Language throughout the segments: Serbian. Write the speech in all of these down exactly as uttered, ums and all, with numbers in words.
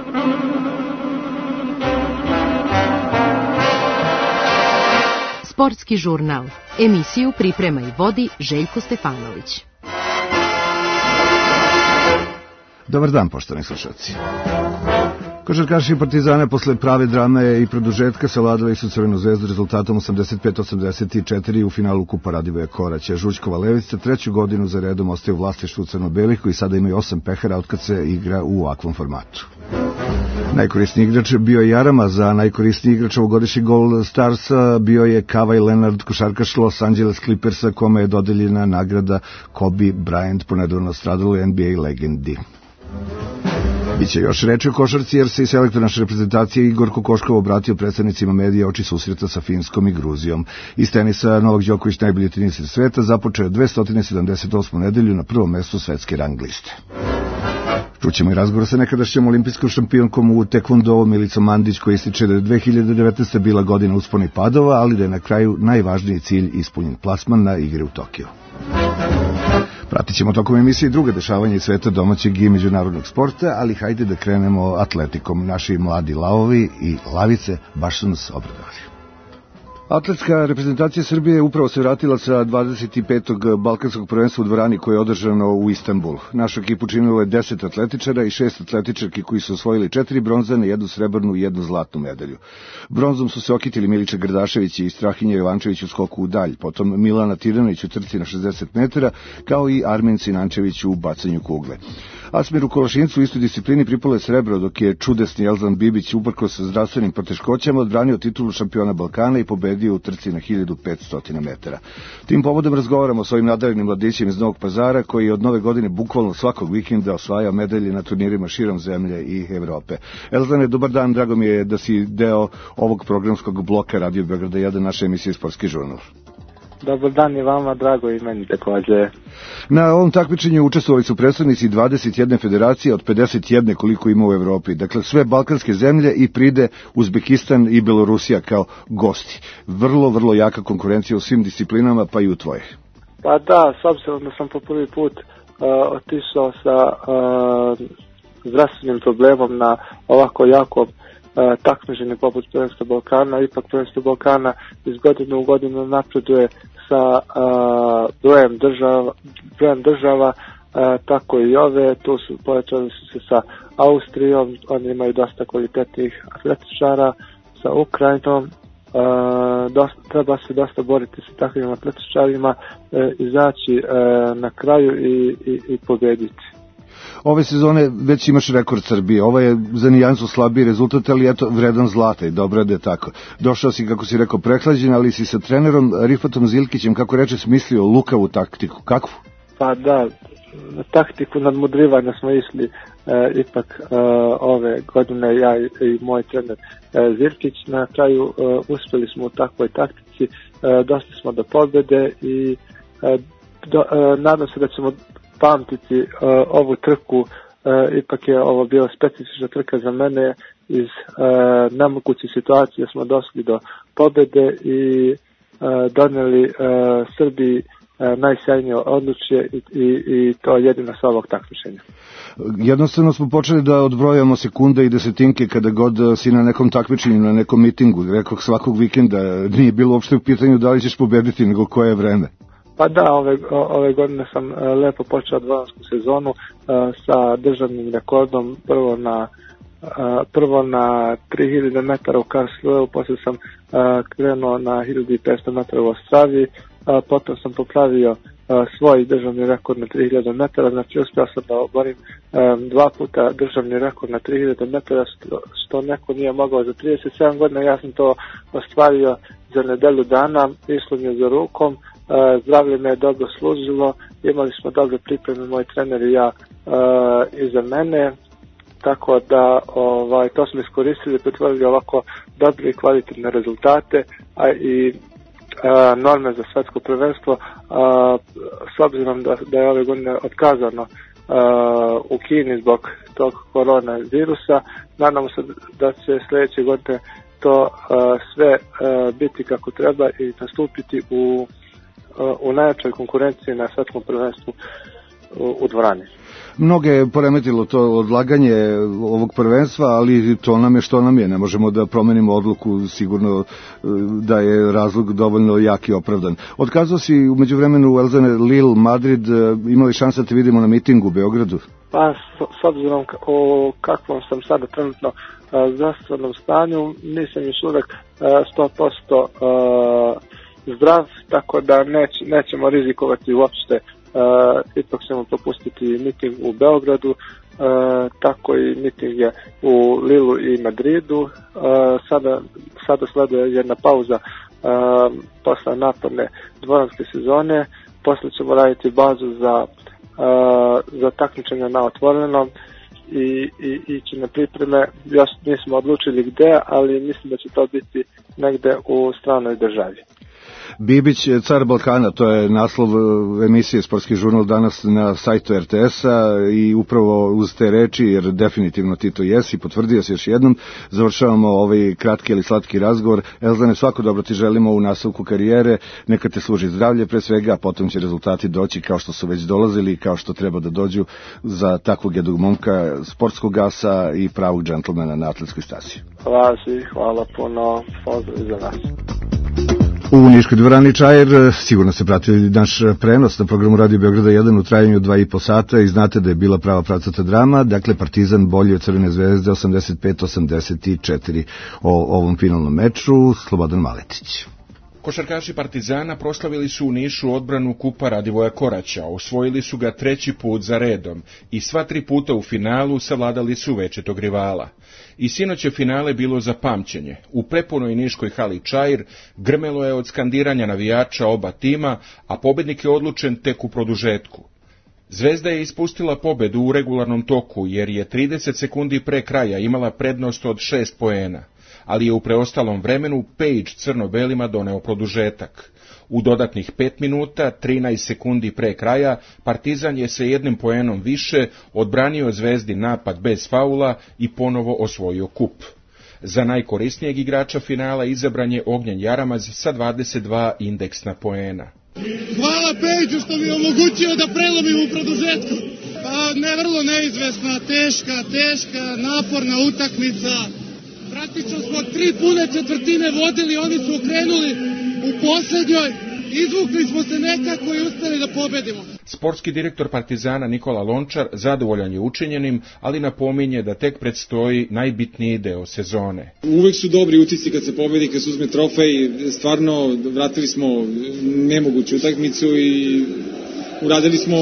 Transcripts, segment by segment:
Sportski žurnal. Emisiju priprema i vodi Željko Stefanović. Dobar dan, poštovani slušalci. Košarkaši Partizana posle prave drame i produžetka savladali su Crvenu zvezdu rezultatom osamdeset pet osamdeset četiri u finalu Kupa Radivoja Koraća. Žućkova Levica treću godinu za redom ostaje u vlasništvu crno-belih koji sada imaju osam pehara otkad se igra u ovakvom formatu. Najkorisniji igrač bio je Jarama, za najkorisniji igrač ovogodišnji gol Starsa bio je Kawhi Leonard, košarkaš Los Angeles Clippersa, kome je dodeljena nagrada Kobe Bryant po nedavno stradaloj N B A legendi. Biće još reči o košarci jer se i selektor naše reprezentacije Igor Kokoškov obratio predstavnicima medija oči susreta sa Finskom i Gruzijom. Iz tenisa Novak Đoković, najbolji teniser sveta, započeo dvesta sedamdeset osmu nedelju na prvom mestu svetske rang liste. Čućemo i razgovor sa nekadašnjom olimpijskom šampionkom u tekvondou Milicom Mandić, koja ističe da je dve hiljade devetnaeste. bila godina uspona i padova, ali da je na kraju najvažniji cilj ispunjen, plasman na igre u Tokiju. Pratit ćemo tokom emisije i druga dešavanja iz sveta domaćeg i međunarodnog sporta, ali hajde da krenemo atletikom. Naši mladi lavovi i lavice baš su nas obradovali. Atletska reprezentacija Srbije upravo se vratila sa dvadeset petog balkanskog prvenstva u dvorani koje je održano u Istanbulu. Našu ekipu činilo je deset atletičara i šest atletičarki koji su osvojili četiri bronzane, jednu srebrnu i jednu zlatnu medalju. Bronzom su se okitili Milica Grdašević i Strahinja Jovančević u skoku u dalj, potom Milana Tiranović u trci na šezdeset metara, kao i Armin Sinančević u bacanju kugle. Asmiru Kolašincu u istoj disciplini pripalo je srebro, dok je čudesni Elzan Bibić uprkos zdravstvenim poteškoćama odbranio titulu šampiona Balkana i pobedio u trci na hiljadu petsto metara. Tim povodom razgovaramo s ovim nadarenim mladićem iz Novog Pazara, koji je od nove godine bukvalno svakog vikenda osvajao medalje na turnirima širom zemlje i Evrope. Elzane, dobar dan, drago mi je da si deo ovog programskog bloka Radio Beograda jedan naše emisije Sportski žurnal. Dobar dan i vama, drago i meni takođe. Na ovom takmičenju učestvovali su predstavnici dvadeset jedne federacije od pedeset jedne koliko ima u Evropi. Dakle, sve balkanske zemlje i pride Uzbekistan i Belorusija kao gosti. Vrlo, vrlo jaka konkurencija u svim disciplinama, pa i u tvoje. Pa da, s obzirom da sam po prvi put uh, otišao sa uh, zdravstvenim problemom na ovako jako Uh, takmičenje poput prvenstva Balkana, ipak prvenstvo Balkana iz godine u godinu napreduje sa uh, brojem država, brojem država uh, tako i ove, tu su pojačali su se sa Austrijom, oni imaju dosta kvalitetnih atletičara, sa Ukrajinom, uh, dosta, treba se dosta boriti sa takvim atletičarima, uh, izaći uh, na kraju i, i, i pobediti. Ove sezone već imaš rekord Srbije, ovo je za nijansu slabiji rezultat, ali eto vredan zlata i dobro da je tako. Došao si, kako si rekao, prehlađen, ali si sa trenerom Rifatom Zilkićem, kako reče, smislio lukavu taktiku. Kakvu? Pa da, taktiku nadmudrivanja smo išli e, ipak e, ove godine, ja i, i moj trener e, Zilkić. Na kraju e, uspeli smo u takvoj taktici, e, došli smo do pobjede i e, do, e, nadam se da ćemo pamtiti uh, ovu trku, uh, ipak je ovo bila specifična trka za mene, iz uh, nemoguće situacije smo došli do pobjede i uh, doneli uh, Srbiji uh, najsjajnije odlučje i, i, i to jedino sa ovog takmičenja. Jednostavno smo počeli da odbrojamo sekunde i desetinke kada god si na nekom takmičenju, na nekom mitingu, rekao svakog vikenda, nije bilo uopšte u pitanju da li ćeš pobediti, nego koje je vreme. Pa da, ove, ove godine sam lepo počeo dvoransku sezonu uh, sa državnim rekordom, prvo na uh, prvo na tri hiljade metara u Karlsruheu, poslije sam uh, krenuo na hiljadu petsto metara u Australiji, uh, potom sam popravio uh, svoj državni rekord na tri hiljade metara, znači uspio sam da oborim um, dva puta državni rekord na tri hiljade metara, što, što neko nije mogao za trideset sedam godina, ja sam to ostvario za nedelju dana, išlo mi je za rukom. Uh, zdravlje me je dobro služilo, imali smo dobre pripreme, moj trener i ja uh, iza mene, tako da ovaj, to smo iskoristili, pretvorili ovako dobre i kvalitetne rezultate, a i uh, norme za svetsko prvenstvo, uh, s obzirom da, da je ove godine otkazano uh, u Kini zbog tog koronavirusa, nadamo se da će sljedeće godine to uh, sve uh, biti kako treba i nastupiti u u najjačoj konkurenciji na svetskom prvenstvu u, u dvorani. Mnoge je poremetilo to odlaganje ovog prvenstva, ali to nam je što nam je. Ne možemo da promenimo odluku, sigurno da je razlog dovoljno jak i opravdan. Otkazao si umeđu vremenu u Elzane Lille, Madrid, imali šanse da te vidimo na mitingu u Beogradu? Pa, s, s obzirom o kakvom sam sada trenutno zdravstvenom stanju, nisam još uvek sto posto zdrav, tako da neć, nećemo rizikovati uopšte. Uh, ipak ćemo propustiti miting u Beogradu, uh, tako i miting je u Lilu i Madridu. Uh, sada, sada sleduje jedna pauza uh, posle naporne dvoranske sezone. Posle ćemo raditi bazu za, uh, za takmičenje na otvorenom i, i ići na pripreme. Još nismo odlučili gde, ali mislim da će to biti negde u stranoj državi. Bibić, car Balkana, to je naslov emisije Sportski žurnal danas na sajtu er te es-a i upravo uz te reči, jer definitivno ti to jesi, potvrdio se još jednom, završavamo ovaj kratki ali slatki razgovor. Elzane, svako dobro ti želimo u nastavku karijere, neka te služi zdravlje pre svega, a potom će rezultati doći kao što su već dolazili i kao što treba da dođu za takvog jednog momka, sportskog asa i pravog džentlmena na atletskoj stazi. Hvala svi, hvala puno, pozdrav za nas. U Niškoj dvorani Čair sigurno se pratili naš prenos na programu Radio Beograda jedan u trajanju dva i po sata i znate da je bila prava pravcata drama, dakle Partizan bolji od Crvene zvezde osamdeset pet osamdeset četiri o ovom finalnom meču. Slobodan Maletić. Košarkaši Partizana proslavili su u Nišu odbranu kupa Radivoja Koraća, osvojili su ga treći put za redom i sva tri puta u finalu savladali su večetog rivala. I sinoć je finale bilo za pamćenje. U prepunoj niškoj hali Čair grmelo je od skandiranja navijača oba tima, a pobednik je odlučen tek u produžetku. Zvezda je ispustila pobedu u regularnom toku, jer je trideset sekundi pre kraja imala prednost od šest poena, ali je u preostalom vremenu Page crno-belima doneo produžetak. U dodatnih pet minuta, trinaest sekundi pre kraja, Partizan je sa jednim poenom više odbranio Zvezdi napad bez faula i ponovo osvojio kup. Za najkorisnijeg igrača finala izabran je Ognjen Jaramaz sa dvadeset dva indeksna poena. Hvala Pejđu što mi omogućio da prelomim u produžetku. Pa, ne vrlo neizvesna, teška, teška, naporna utakmica. Praktično smo tri pune četvrtine vodili, oni su okrenuli u poslednjoj, izvukli smo se nekako i uspeli da pobedimo. Sportski direktor Partizana Nikola Lončar zadovoljan je učinjenim, ali napominje da tek predstoji najbitniji deo sezone. Uvek su dobri utisci kad se pobedi, kad se uzme trofej, stvarno vratili smo nemoguću utakmicu i uradili smo,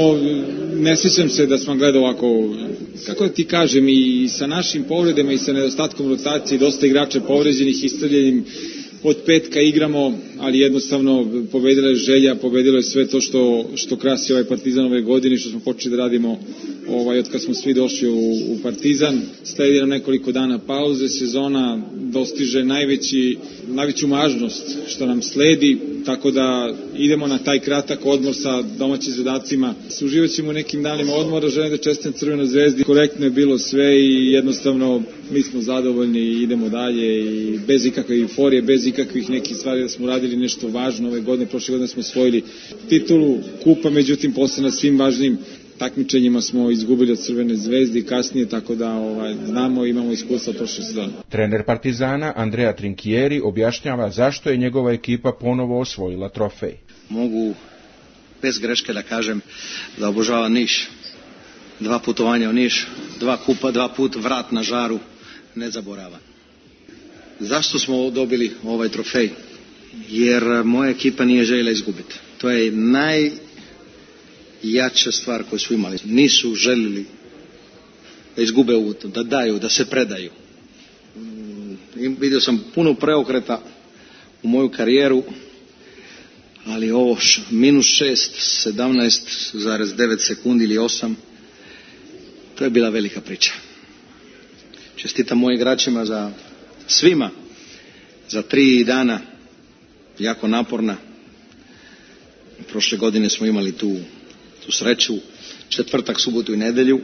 ne sjećam se da smo gledali ovako, kako da ti kažem, i sa našim povredama i sa nedostatkom rotacije, dosta igrača povređenih, isstreljenim, od petka igramo, ali jednostavno pobedila je želja, pobedilo je sve to što, što krasi ovaj Partizan ove godine, što smo počeli da radimo ovaj, od kad smo svi došli u, u Partizan. Sledi nam nekoliko dana pauze, sezona dostiže najveći, najveću važnost što nam sledi, tako da idemo na taj kratak odmor sa domaćim zadacima. Uživat ćemo u nekim danima odmora, želim da čestitam Crvenoj zvezdi. Korektno je bilo sve i jednostavno mi smo zadovoljni i idemo dalje i bez ikakve euforije, bez ikakvih nekih stvari da smo radili nešto važno ove godine. Prošle godine smo osvojili titulu kupa, međutim posle na svim važnim takmičenjima smo izgubili od Crvene zvezde i kasnije, tako da ovaj, znamo i imamo iskustva prošle sezone. Trener Partizana Andrea Trinchieri objašnjava zašto je njegova ekipa ponovo osvojila trofej. Mogu bez greške da kažem da obožavam Niš. Dva putovanja u Niš, dva kupa, dva put vrat na žaru, ne zaboravam. Zašto smo dobili ovaj trofej? Jer moja ekipa nije željela izgubiti. To je najjača stvar koju su imali. Nisu željeli da izgube uvod, da daju, da se predaju. Vidio sam puno preokreta u moju karijeru, ali ovo minus šest, sedamnaest zarez devet sekundi ili osam, to je bila velika priča. Čestitam mojim igračima za svima, za tri dana, jako naporna. Prošle godine smo imali tu, tu sreću, četvrtak, subotu i nedelju,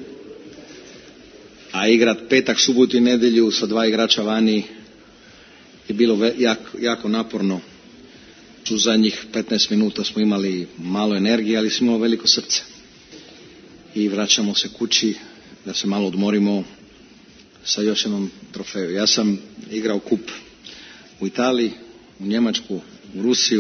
a igrat petak, subotu i nedelju sa dva igrača vani je bilo jako, jako naporno. U zadnjih petnaest minuta smo imali malo energije, ali smo imali veliko srce. i vraćamo se kući da se malo odmorimo sa još jednom trofeju. Ja sam igrao kup u Italiji, u Njemačku, u Rusiju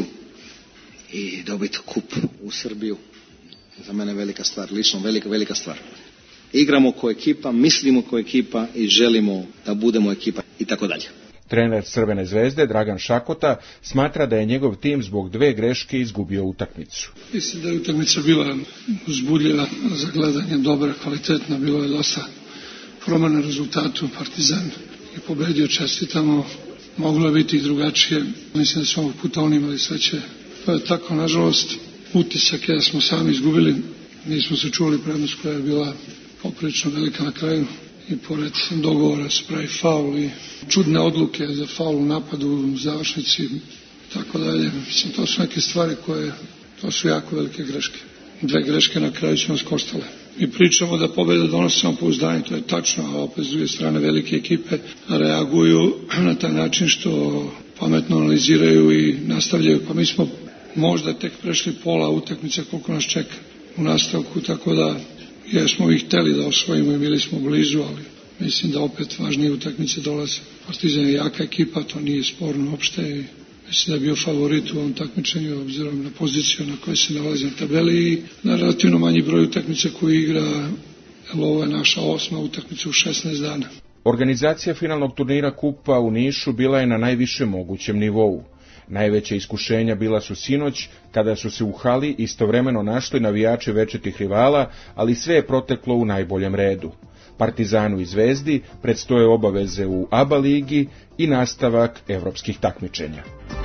i dobiti kup u Srbiju za mene je velika stvar, lično velika, velika stvar. Igramo ko ekipa, mislimo ko ekipa i želimo da budemo ekipa i tako dalje. Trener Crvene zvezde Dragan Šakota smatra da je njegov tim zbog dve greške izgubio utakmicu. Mislim da je utakmica bila uzbudljiva za gledanje, dobra, kvalitetna, bilo je dosta promjena rezultatu. Partizan je pobedio, čestitamo, moglo je biti i drugačije. Mislim da smo ovog puta oni imali sreće. To je tako, nažalost, utisak je da smo sami izgubili. Nismo se čuli prednost koja je bila poprilično velika na kraju. I pored dogovora se pravi faul i čudne odluke za faul u napadu, u završnici i tako dalje. Mislim, to su neke stvari koje, to su jako velike greške. Dve greške na kraju su nas koštale. Mi pričamo da pobjeda donosi samopouzdanje, to je tačno, a opet s druge strane velike ekipe reaguju na taj način što pametno analiziraju i nastavljaju. Pa mi smo možda tek prešli pola utakmice koliko nas čeka u nastavku, tako da jesmo ih hteli da osvojimo i bili smo blizu, ali mislim da opet važnije utakmice dolaze. Partizan je jaka ekipa, to nije sporno uopšte i mislim da je bio favorit u ovom takmičenju obzirom na poziciju na kojoj se nalazi na tabeli i na relativno manji broj utakmice koju igra, jer ovo je naša osma utakmica u šesnaest dana. Organizacija finalnog turnira kupa u Nišu bila je na najvišem mogućem nivou. Najveća iskušenja bila su sinoć, kada su se u hali istovremeno našli navijači večitih rivala, ali sve je proteklo u najboljem redu. Partizanu i Zvezdi predstoje obaveze u A B A ligi i nastavak evropskih takmičenja.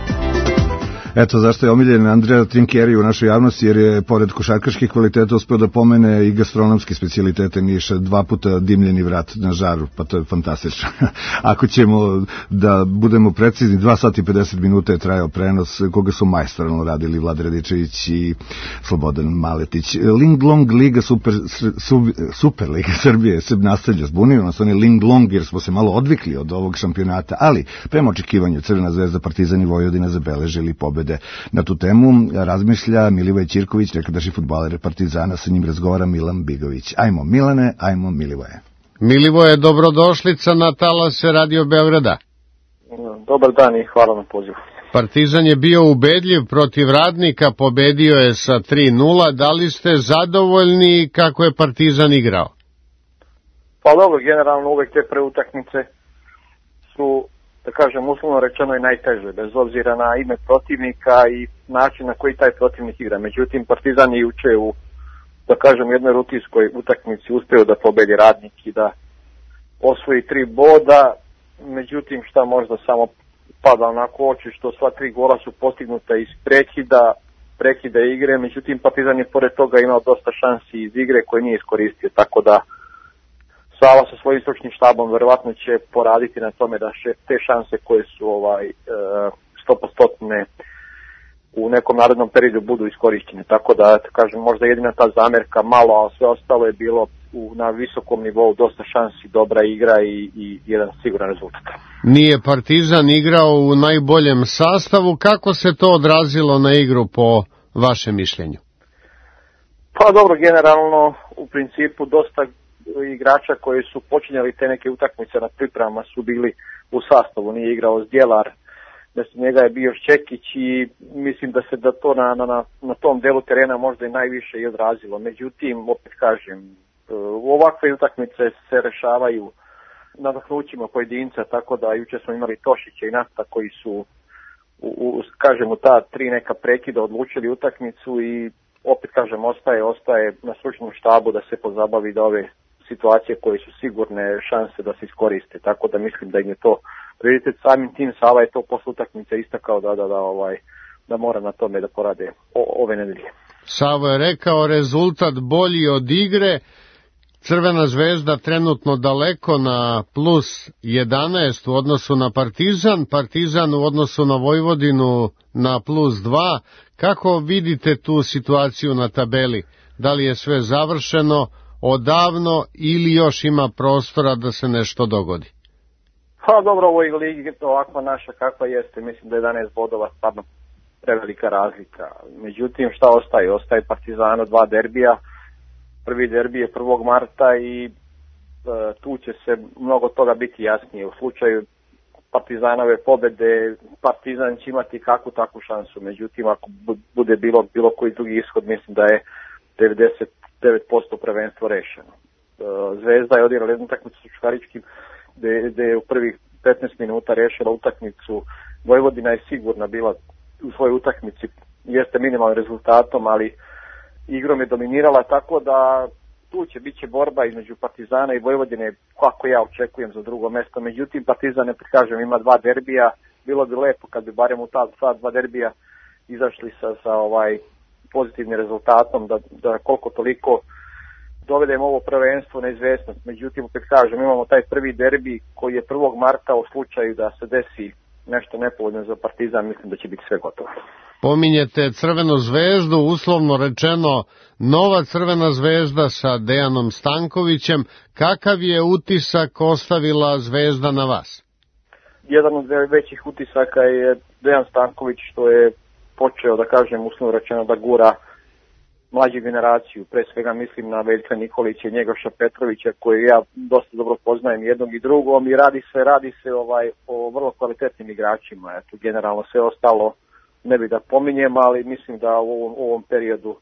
Eto zašto je omiljen Andrea Trinchieri u našoj javnosti, jer je pored košarkaških kvaliteta uspeo da pomene i gastronomske specijalitete Niša, dva puta dimljeni vrat na žaru, pa to je fantastično. Ako ćemo da budemo precizni, dva sata i pedeset minuta je trajao prenos koga su majstorno radili Vlada Radičević i Slobodan Maletić. Ling Long Liga Super, Super Liga Srbije se nastavlja, zbunio nas on je Ling Long jer smo se malo odvikli od ovog šampionata, ali prema očekivanju Crvena zvezda, Partizan i Vojvodina zabeležili pobede. Na tu temu razmišlja Milivoje Ćirković, nekadašnji fudbaler Partizana, sa njim razgovara Milan Bigović. Ajmo Milane, ajmo Milivoje. Milivoje, dobrodošlica na talase Radio Beograda. Dobar dan i hvala na pozivu. Partizan je bio ubedljiv protiv Radnika, pobedio je sa tri nula. Da li ste zadovoljni kako je Partizan igrao? Pa dobro, generalno uvek te preutakmice su, da kažem, uslovno rečeno i najteže, bez obzira na ime protivnika i način na koji taj protivnik igra. Međutim, Partizan je juče u, da kažem, jednoj rutinskoj utakmici uspeo da pobedi Radnik i da osvoji tri boda. Međutim, šta možda samo pada onako oči, što sva tri gola su postignuta iz prekida, prekida igre. Međutim, Partizan je pored toga imao dosta šansi iz igre koje nije iskoristio, tako da Sava sa svojim stručnim štabom verovatno će poraditi na tome da še, te šanse koje su ovaj sto posto u nekom narednom periodu budu iskorišćene. Tako da, kažem, možda jedina ta zamerka malo, a sve ostalo je bilo u, na visokom nivou, dosta šansi, dobra igra i, i jedan siguran rezultat. Nije Partizan igrao u najboljem sastavu, kako se to odrazilo na igru po vašem mišljenju? Pa dobro, generalno u principu dosta igrača koji su počinjali te neke utakmice na pripremama su bili u sastavu, nije igrao Zdjelar, da se njega je bio Šćekić i mislim da se da to na, na, na tom delu terena možda i najviše i odrazilo. Međutim, opet kažem, ovakve utakmice se rešavaju nadahnućima pojedinca, tako da juče smo imali Tošića i Nasta koji su u, u, kažem, u ta tri neka prekida odlučili utakmicu i opet kažem, ostaje, ostaje na stručnom štabu da se pozabavi da ove situacije koje su sigurne šanse da se iskoriste, tako da mislim da im je to prioritet. Samim tim Sava je to posle utakmice istakao da, da, da, ovaj, da mora na tome da porade o, ove nedelje. Savo je rekao rezultat bolji od igre, Crvena zvezda trenutno daleko na plus jedanaest u odnosu na Partizan, Partizan u odnosu na Vojvodinu na plus dva. Kako vidite tu situaciju na tabeli? Da li je sve završeno odavno ili još ima prostora da se nešto dogodi? Pa dobro, u ovoj ligi ovakva naša kakva jeste, mislim da je jedanaest bodova stvarno prevelika razlika. Međutim, šta ostaje? Ostaje Partizanu dva derbija prvi derbi je prvog marta i e, tu će se mnogo toga biti jasnije. U slučaju Partizanove pobede, Partizan će imati kakvu takvu šansu. Međutim, ako bude bilo, bilo koji drugi ishod, mislim da je devedeset devet posto prvenstvo rešeno. Zvezda je odigrala jednu utakmicu sa Čukaričkim, gde, gde je u prvih petnaest minuta rešila utakmicu. Vojvodina je sigurna bila u svojoj utakmici, jeste minimalnim rezultatom, ali igrom je dominirala, tako da tu će biti borba između Partizana i Vojvodine, kako ja očekujem za drugo mesto. Međutim, Partizan, ne prikažem, ima dva derbija. Bilo bi lepo kad bi barem u ta, ta dva derbija izašli sa, sa ovaj pozitivnim rezultatom, da, da koliko toliko dovedemo ovo prvenstvo na izvesnost. Međutim, opet kažem, imamo taj prvi derbi koji je prvog marta, u slučaju da se desi nešto nepovoljno za Partizan, mislim da će biti sve gotovo. Pominjete Crvenu zvezdu, uslovno rečeno nova Crvena zvezda sa Dejanom Stankovićem. Kakav je utisak ostavila Zvezda na vas? Jedan od većih utisaka je Dejan Stanković, što je počeo, da kažem, uslovno rečeno da gura mlađu generaciju. Pre svega mislim na Veljka Nikolića i Njegoša Petrovića, koje ja dosta dobro poznajem jednog i drugom, i radi se, radi se ovaj, o vrlo kvalitetnim igračima. Eto, generalno sve ostalo ne bih da pominjem, ali mislim da u ovom, u ovom periodu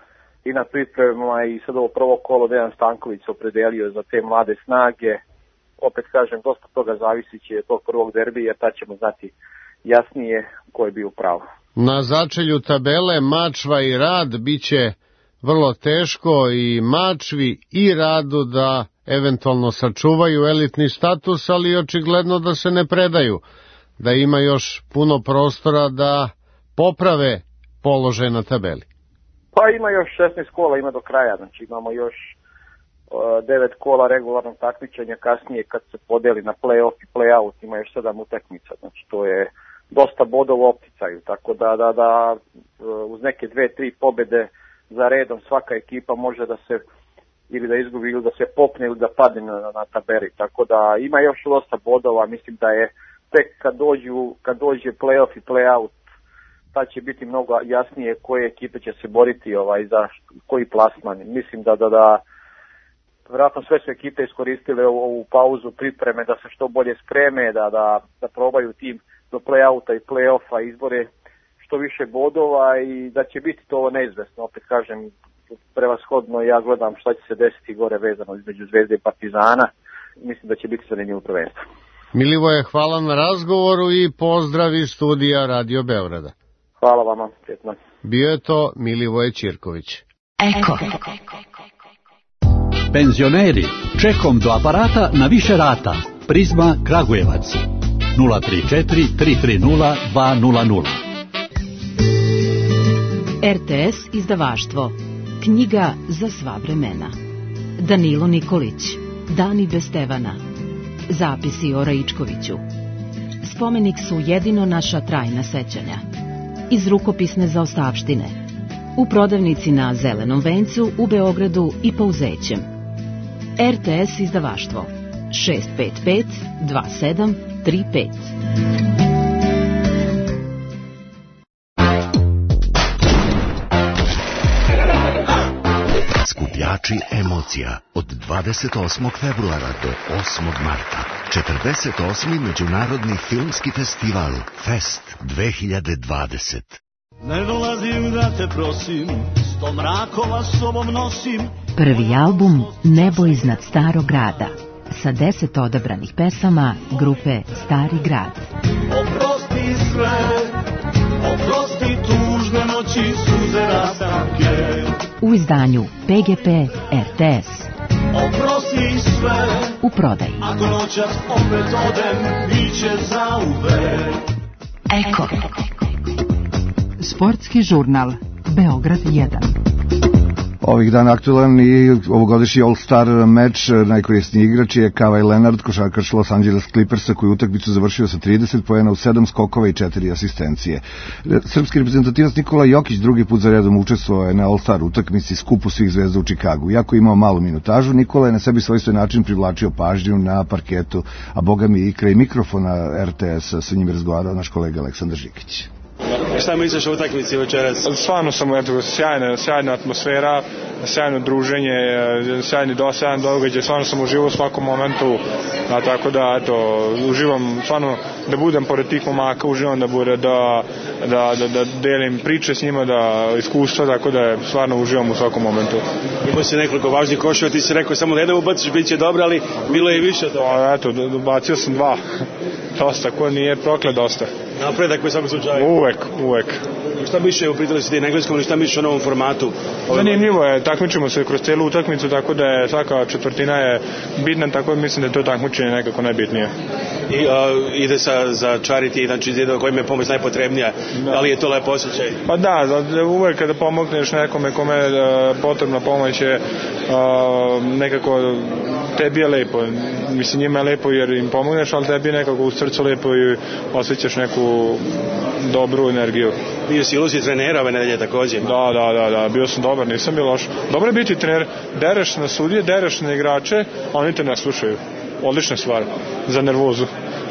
i na pripremama i sad ovo prvo kolo Dejan Stanković se opredelio za te mlade snage. Opet kažem, dosta toga zavisi će tog prvog derbija, tad ćemo znati jasnije ko je bio pravo. Na začelju tabele Mačva i Rad biće vrlo teško i Mačvi i Radu da eventualno sačuvaju elitni status, ali očigledno da se ne predaju, da ima još puno prostora da poprave položaj na tabeli. Pa ima još šesnaest kola, ima do kraja, znači imamo još uh, devet kola regularnog takmičenja, kasnije kad se podeli na play-off i play-out ima još sedam utakmica, znači to je dosta bodova u opticaju, tako da, da, da uz neke dve, tri pobede za redom svaka ekipa može da se ili da izgubi ili da se popne ili da padne na, na tabeli, tako da ima još dosta bodova. Mislim da je tek kad dođu, kad dođe play-off i play-out, tad će biti mnogo jasnije koje ekipe će se boriti ovaj, za koji plasman. Mislim da, da, da vjerojatno sve su ekipe iskoristile ovu pauzu pripreme da se što bolje spreme, da, da, da probaju tim do play-outa i play-offa izbore što više bodova i da će biti to neizvesno. Opet kažem, prevashodno ja gledam šta će se desiti gore vezano između Zvezde i Partizana. Mislim da će biti zanimljivo prvenstvo. Milivoje, hvala na razgovoru i pozdrav iz studija Radio Beograda. Hvala vama, prijetno. Bio je to Milivoje Ćirković. Eko. Penzioneri, čekom do aparata na više rata. Prizma Kragujevac. nula tri četiri tri tri nula dva nula nula. R T S izdavaštvo. Knjiga za sva vremena. Danilo Nikolić. Dani bez Stevana. Zapisi o Raičkoviću. Spomenik su jedino naša trajna sećanja. Iz rukopisne zaostavštine. U prodavnici na Zelenom vencu u Beogradu i Pouzećem. R T S izdavaštvo. šest pet pet dva sedam tri pet. Skupljači emocija od dvadeset osmog februara do osmog marta. četrdeset osmi Međunarodni filmski festival Fest dve hiljade dvadeset. Ne dolazim da te prosim, sto mrakova s sobom nosim. Prvi album Nebo iznad starog grada sa deset odabranih pesama grupe Stari grad. Oprosti sve, oprosti tužne noći, suze rastanke. U izdanju P G P R T S. Oprosti sve, u prodaji. Ako noćas opet odem, biće zauvek. Eko. Sportski žurnal Beograd jedan. Ovih dana aktualan i ovogodišnji All-Star meč, najkorisniji igrač je Kawhi Leonard, košarkaš Los Angeles Clippersa, koji utakmicu završio sa trideset poena u sedam skokova i četiri asistencije. Srpski reprezentativac Nikola Jokić drugi put za redom učestvovao je na All-Star utakmici skupu svih zvezda u Čikagu. Iako je imao malu minutažu, Nikola je na sebi svojstven način privlačio pažnju na parketu, a boga mi i kraj mikrofona R T S sa njim razgovarao naš kolega Aleksandar Žikić. Šta misliš o utakmici večeras? Stvarno sam, eto, sjajna, sjajna atmosfera, sjajno druženje, sjajni do, sjajan događaj, stvarno sam uživao u svakom momentu, a tako da, eto, uživam stvarno da budem pored tih momaka, uživam da bude, da, da, da, da delim priče s njima, da iskustva, tako da stvarno uživam u svakom momentu. Imao si nekoliko važnih koševa, ti si rekao samo da jedan ubaciš, bit će dobro, ali bilo je i više to. Eto, bacio sam dva, dosta, ko nije prokle dosta. Napredak u svakom slučaju? Uvek, uvek. Šta miše, upitali si ti na engleskom, ili šta miše o novom formatu? Zanimljivo je, takmičimo se kroz celu utakmicu, tako da je svaka četvrtina je bitna, tako da mislim da je to takmičenje nekako najbitnije. I uh, ide sa, za charity, znači ide kojim je pomoć najpotrebnija, da. Da li je to lepo osjećaj? Pa da, uvek kada pomogneš nekome kome je uh, potrebna pomoć je uh, nekako tebi je lepo, mislim njima je lepo jer im pomogneš, ali tebi je nekako u srcu lepo i osjećaš neku dobru energiju. Bio si ilusi trenera ove nedelje također? Da, da, da, da, bio sam dobar, nisam bio loš. Dobro je biti trener, dereš na sudije, dereš na igrače, oni te ne slušaju. Odlična stvar za nervozu.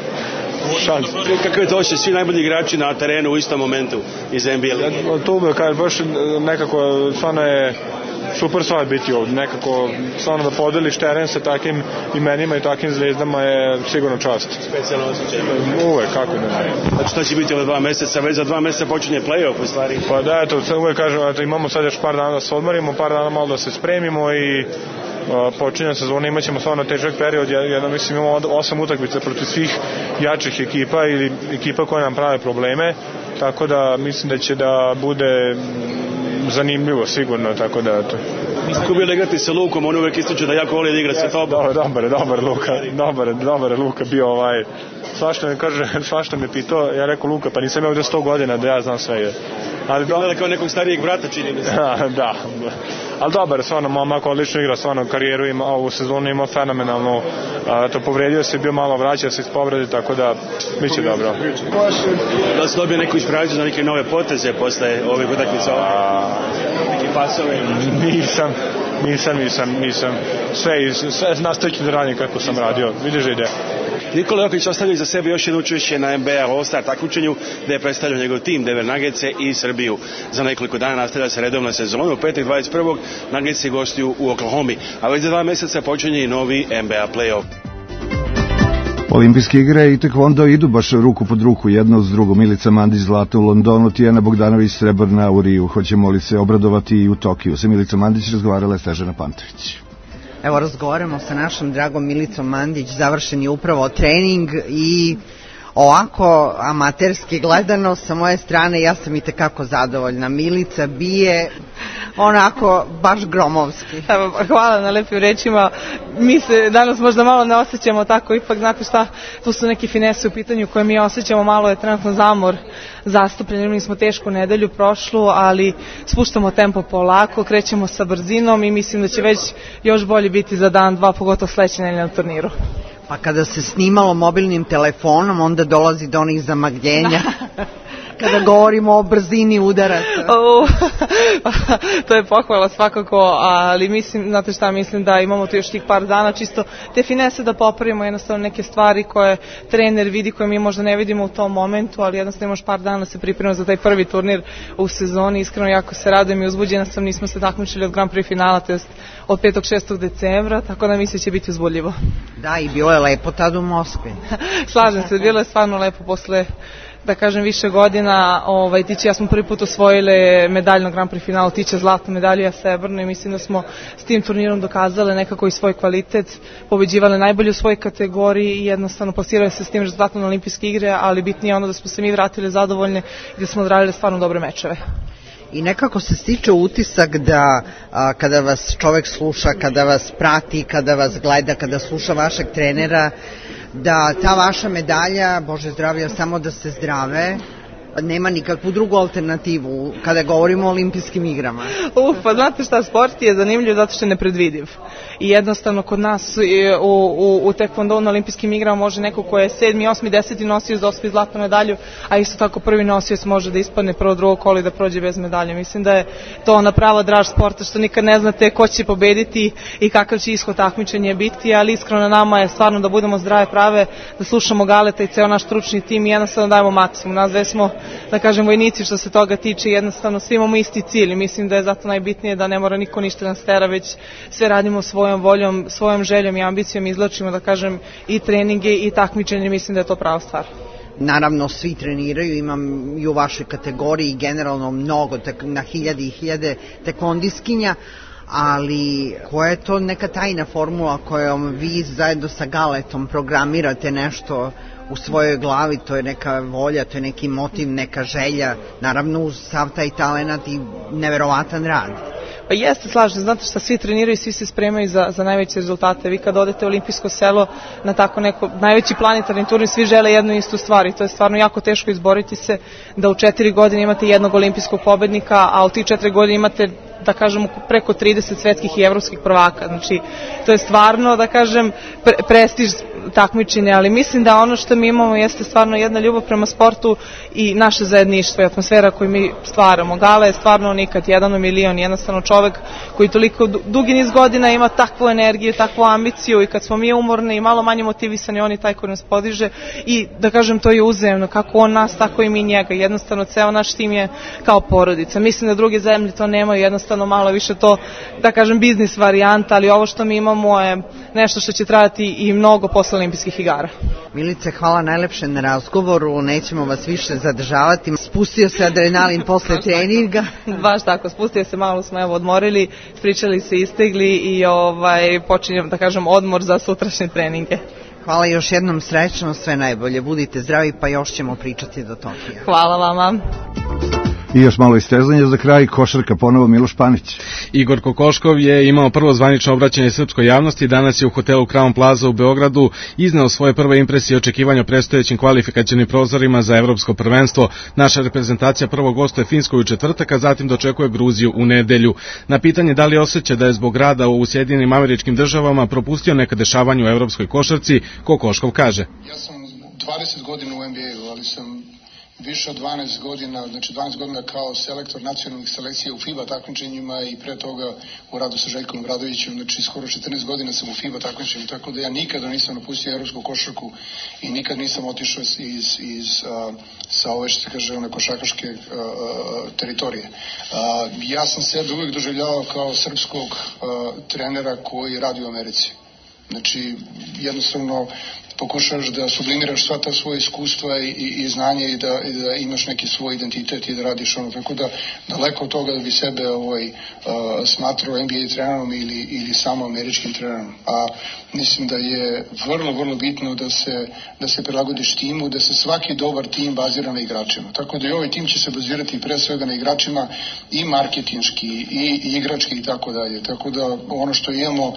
Šans. Kako je to ošte svi najbolji igrači na terenu u istom momentu iz N B A lige? Ja, to kaže, baš nekako, stvarno je super stvar biti ovdje, nekako stvarno da podeliš teren sa takvim imenima i takvim zvezdama je sigurno čast. Specijalno osjećaj? Uvek, kako da ne. Znači što će biti ove dva meseca, već za dva meseca počinje play-off u stvari? Pa da, eto, uvek kažem, eto, imamo sad još par dana da se odmorimo, par dana malo da se spremimo i počinje sezona, imat ćemo stvarno težak period, jedno mislim imamo osam utakmica protiv svih jačih ekipa ili ekipa koje nam prave probleme, tako da mislim da će da bude zanimljivo sigurno, tako da eto. Kako bi igrati sa Lukom, on uvek ističe da jako voli da igra sa tobom. Dobar, dobar, dobar Luka, dobar, dobar Luka bio ovaj, svašta mi kaže, svašta me pitao, ja rekao Luka, pa nisam ja ovdje sto godina da ja znam sve. Ali bilo kao nekog starijeg brata čini mi se. Da, da. Ali dobar, stvarno, momak odlično igra, stvarno karijeru ima, ovu sezonu ima fenomenalno, a, to povredio se, bio malo vraća se iz povrede, tako da bit će dobro. Da se dobije neku inspiraciju za neke nove poteze posle ovih utakmica? Neki pasove? Nisam, nisam, nisam, nisam. Sve, sve nastavit ću da radim kako sam radio, vidiš da ide. Nikola Jokić ostavio za sebe još jedno učešće na N B A All-Star takmičenju gde je predstavljao njegov tim Denver Nuggetse i Srbiju. Za nekoliko dana nastavlja se redovna sezona, u petak dvadeset prvog Nuggetsi gostuju u Oklahomi, a već za dva meseca počinje i novi N B A play-off. Olimpijske igre i tekvondo idu baš ruku pod ruku, jedno uz drugo. Milica Mandić zlata u Londonu, Tijana Bogdanović srebrna u Riju. Hoćemo li se obradovati i u Tokiju? Sa Milica Mandić razgovarala je Snežana Pantović. Evo, razgovaramo sa našom dragom Milicom Mandić, završen je upravo trening i ovako amaterski gledano sa moje strane ja sam i tekako zadovoljna. Milica bije onako baš gromovski. Evo, hvala na lepim rečima. Mi se danas možda malo ne osjećamo tako, ipak znate šta, tu su neki finese u pitanju koje mi osjećamo, malo je trenutno zamor zastupljen, imali smo tešku nedelju prošlu, ali spuštamo tempo polako, krećemo sa brzinom i mislim da će već još bolje biti za dan, dva, pogotovo sledeće nedelje na turniru. Pa kada se snimalo mobilnim telefonom, onda dolazi do onih zamagljenja. Kada govorimo o brzini udaraca. Uh, to je pohvala svakako, ali mislim, znate šta, mislim da imamo tu još tih par dana, čisto te finese da popravimo, jednostavno neke stvari koje trener vidi, koje mi možda ne vidimo u tom momentu, ali jednostavno imaš par dana da se pripremimo za taj prvi turnir u sezoni. Iskreno jako se radujem i uzbuđena sam, nismo se takmičili od Grand Prix finala, to jest od petog šestog decembra, tako da mislim će biti uzbudljivo. Da, i bilo je lepo tad u Moskvi. Slažem se, bilo je stvarno lepo posle, da kažem, više godina. Ovaj, Tiće, ja smo prvi put osvojile medalju na Grand Prix finalu, Tiće zlatnu medalju, ja srebrnu, i mislim da smo s tim turnirom dokazale nekako i svoj kvalitet, pobeđivale najbolje u svojoj kategoriji i jednostavno plasirale se s tim rezultatom na olimpijske igre, ali bitnije ono da smo se mi vratili zadovoljne i da smo odradili stvarno dobre mečeve. I nekako se stiče utisak da a, kada vas čovek sluša, kada vas prati, kada vas gleda, kada sluša vašeg trenera, da ta vaša medalja, Bože zdravlja, samo da ste zdrave, nema nikakvu drugu alternativu kada govorimo o olimpijskim igrama. Uf, pa znate šta, sport je zanimljiv zato što je nepredvidiv. I jednostavno kod nas u, u, u tekvondou na olimpijskim igrama može neko ko je sedmi, osmi, deseti nosioc da osvoji zlatnu medalju, a isto tako prvi nosioc može da ispadne prvo, drugo kolo i da prođe bez medalje. Mislim da je to ona prava draž sporta, što nikad ne znate ko će pobediti i kakav će ishod takmičenja biti, ali iskreno na nama je stvarno da budemo zdrave, prave, da slušamo Galeta i ceo naš stručni tim i jednostavno dajemo maksimum. Nas dve smo da kažem, vojnici što se toga tiče, jednostavno svi imamo isti cilj i mislim da je zato najbitnije da ne mora niko ništa nas tera, već sve radimo svojom voljom, svojom željom i ambicijom, izlačimo, da kažem, i treninge i takmičenje, mislim da je to prava stvar. Naravno, svi treniraju, imam i u vašoj kategoriji generalno mnogo, tek, na hiljade i hiljade tekondiskinja, ali koja je to neka tajna formula kojom vi zajedno sa Galetom programirate nešto u svojoj glavi, to je neka volja, to je neki motiv, neka želja, naravno uz sav taj talenat i neverovatan rad. Pa jeste, slažem, znate šta, svi treniraju i svi se spremaju za, za najveće rezultate. Vi kad odete u olimpijsko selo na tako neko najveći planetarni turnir, svi žele jednu istu stvar i to je stvarno jako teško izboriti se da u četiri godine imate jednog olimpijskog pobednika, a u tih četiri godine imate, da kažem, preko trideset svetskih i evropskih prvaka. Znači, to je stvarno, da kažem, pre, prestiž takmičenja, ali mislim da ono što mi imamo jeste stvarno jedna ljubav prema sportu i naše zajedništvo i atmosfera koju mi stvaramo. Gala je stvarno nikad, jedan u milion, jednostavno čovek koji toliko dugi niz godina ima takvu energiju, takvu ambiciju i kad smo mi umorni i malo manje motivisani, on je taj koji nas podiže i, da kažem, to je uzajemno, kako on nas, tako i mi njega. Jednostavno, ceo naš tim je kao porodica. Mislim da druge zemlje to nemaju, jednostavno malo više to, da kažem, biznis varijanta, ali ovo što mi imamo je nešto što će trajati i mnogo posle olimpijskih igara. Milice, hvala najlepše na razgovoru, nećemo vas više zadržavati. Spustio se adrenalin posle treninga. Baš tako, spustio se, malo smo evo odmorili, pričali se, istegli i ovaj, počinjem, da kažem, odmor za sutrašnje treninge. Hvala još jednom, srećno, sve najbolje, budite zdravi, pa još ćemo pričati do Tokija. Hvala vama. I još malo istezanja za kraj, košarka ponovo Miloš Panić. Igor Kokoškov je imao prvo zvanično obraćanje srpskoj javnosti, danas je u hotelu Crown Plaza u Beogradu izneo svoje prve impresije i očekivanja o predstojećim kvalifikacionim prozorima za evropsko prvenstvo. Naša reprezentacija prvo gostuje Finsku u četvrtak, a zatim dočekuje Gruziju u nedelju. Na pitanje da li osjeća da je zbog rada u Sjedinjenim Američkim Državama propustio neka dešavanja u evropskoj košarci, Kokoškov kaže: Ja sam dvadeset godina u N B A-u, ali sam više od dvanaest godina, znači dvanaest godina kao selektor nacionalnih selekcija u FIBA takmičenjima i pre toga u radu sa Željkom Obradovićem, znači skoro četrnaest godina sam u FIBA takmičenju, tako da ja nikada nisam napustio evropsku košarku i nikad nisam otišao iz, iz, a, sa ove, što se kaže, one košarkaške a, a, teritorije. A, ja sam sebe uvijek doživljavao kao srpskog a, trenera koji radi u Americi. Znači, jednostavno pokušaš da sublimiraš sva ta svoja iskustva i, i, i znanje i da, i da imaš neki svoj identitet i da radiš ono. Tako da, daleko od toga da bi sebe ovaj, uh, smatrao N B A trenerom ili, ili samo američkim trenerom. A mislim da je vrlo, vrlo bitno da se, da se prilagodiš timu, da se svaki dobar tim bazira na igračima. Tako da i ovaj tim će se bazirati pre svega na igračima i marketinški i, i igrački i tako dalje. Tako da ono što imamo, uh,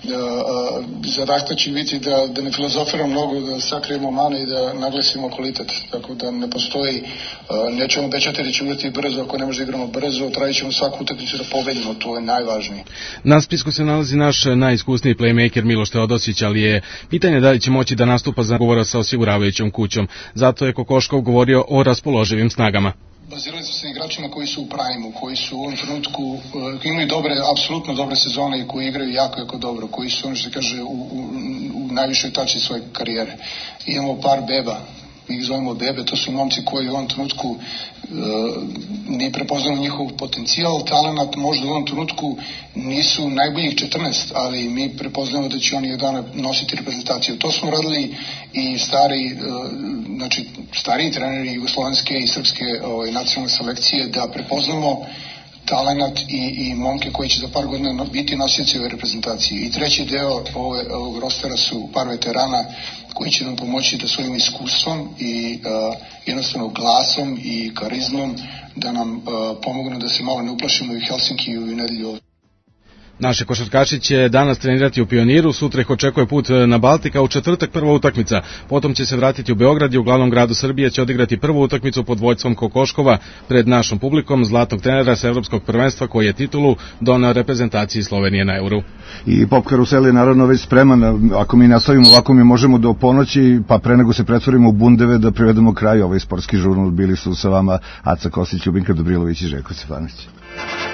uh, zadatak će biti da, da ne filozofiramo mnogo, da sakrijemo mane i da naglasimo kvalitet, tako da ne postoji, nećemo obećati da ćemo igrati brzo, ako ne možemo da igramo brzo, trajit ćemo svaku utakmicu da pobedimo, to je najvažnije. Na spisku se nalazi naš najiskusniji playmaker Miloš Teodosić, ali je pitanje da li će moći da nastupa za govora sa osiguravajućom kućom. Zato je Kokoškov govorio o raspoloživim snagama. Bazirali su se igračima koji su u prajmu, koji su u ovom trenutku, uh, imaju dobre, apsolutno dobre sezone i koji igraju jako, jako dobro, koji su, ono što se kaže, u, u, u najvišoj tači svoje karijere. I imamo par beba, mi ih zovemo bebe, to su momci koji u ovom trenutku uh, ne prepoznaju njihov potencijal, talenat, možda u ovom trenutku nisu najboljih četrnaest, ali mi prepoznamo da će oni jedan nositi reprezentaciju. To smo radili i stari, uh, znači stariji treneri jugoslovenske i srpske ovaj, nacionalne selekcije, da prepoznamo talenat i, i momke koji će za par godina biti nosioci ove reprezentacije. I treći deo ove, ovog rostera su par veterana koji će nam pomoći da svojim iskustvom i uh, jednostavno glasom i karizmom da nam uh, pomognu da se malo ne uplašimo i u Helsinkiju i u nedelju. Naši košarkaši će danas trenirati u Pioniru, sutra ih očekuje put na Baltika, u četvrtak prva utakmica, potom će se vratiti u Beograd i u glavnom gradu Srbije će odigrati prvu utakmicu pod vođstvom Kokoškova pred našom publikom, zlatnog trenera sa evropskog prvenstva koji je titulu doneo reprezentaciji Slovenije na Euru. I Pop Karusel je naravno već spreman, ako mi nastavimo ovako mi možemo do ponoći, pa pre nego se pretvorimo u bundeve da privedemo kraj ovaj sportski žurnal. Bili su sa vama Aca Kosić, Ljubinka Dobrilović i Željko Stefanović.